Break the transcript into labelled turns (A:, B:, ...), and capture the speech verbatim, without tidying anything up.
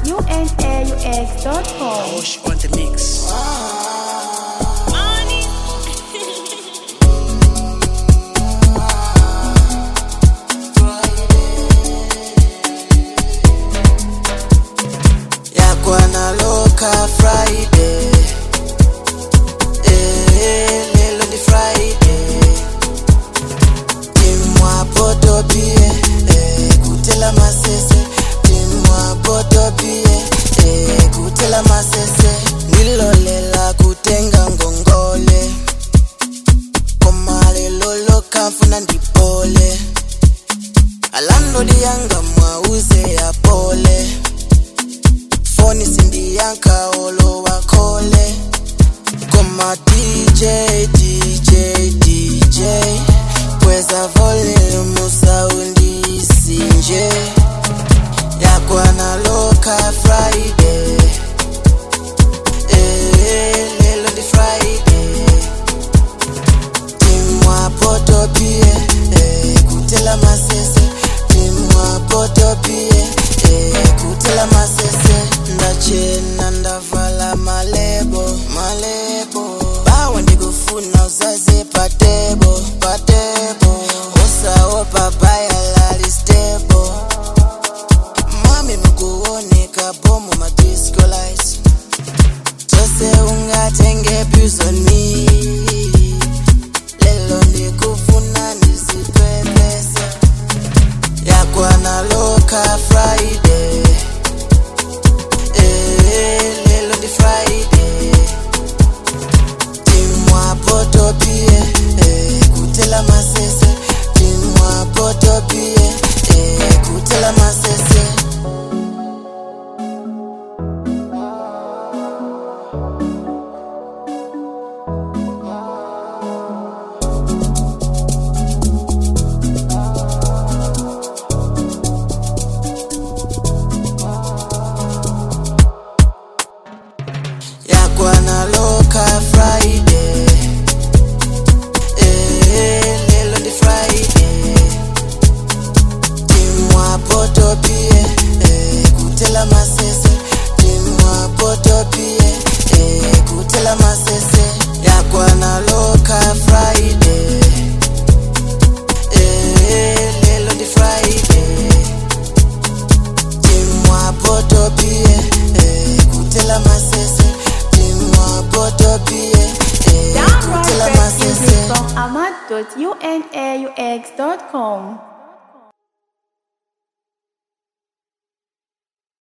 A: u n a u x dot com.
B: Osh on the mix.
C: Yakwana loka Friday, eh, lelo di Friday. Timwa poto pie, eh, kutela masese. Timwa poto pie, eh, kutela masese. Nilolela kutenga ngongole, komale lolo kamfuna ndipole. Alando diyanga mwauze ya pole. Phone sindi yanka olo wakole. Koma D J, D J, D J. Pweza volume saundi sinje. Yakwana loka Friday, eh, lelo di Friday. Timwa poto pie, eh, kutela masese. Timwa poto pie, eh, kutela masese. Ndachena ndavala malebo, malebo. Bawa ndigufuna uzaze patebo, patebo. Osa opa baya lali stable. Mami mukuoneka bomu ma disco lights. Jose ungatenge views on me. Lelo ndigufuna nisipepese. Yakwana loka Friday, eh, lelo di Friday. Timwa poto pie, eh, kutela masese. Timwa poto pie, eh, kutela masese. Yakwana loka Friday, eh, lelo di Friday. Timwa poto pie, eh, kutela masese. Timwa poto pie, eh, kutela masese. Yakwana loka Friday, eh, lelo di Friday. Timwa poto pie, eh, kutela masese. Timwa poto pie, eh,
A: Download
C: kutela
A: rap
C: masese.
A: music from ahmad dot u n a u x dot com.